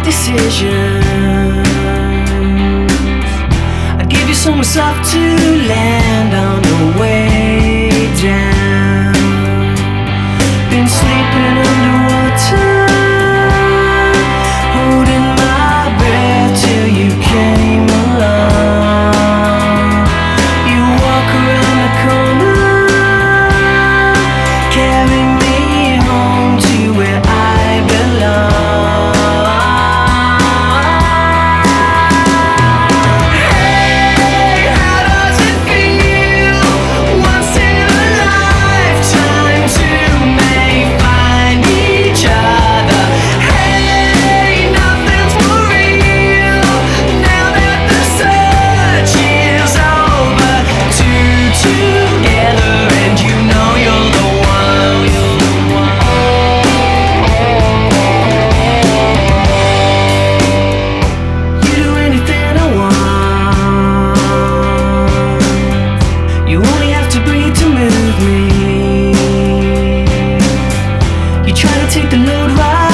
decisions. I give you somewhere soft to land on the way down. Been sleeping underwater, holding my breath till you came along. You walk around the corner, carry me home to where I belong. Hey, how does it feel? Once in a lifetime to may find each other. Hey, nothing's for real now that the search is over. Two together, and you know you're the one. You do anything I want. You only have to breathe to move me. You try to take the load right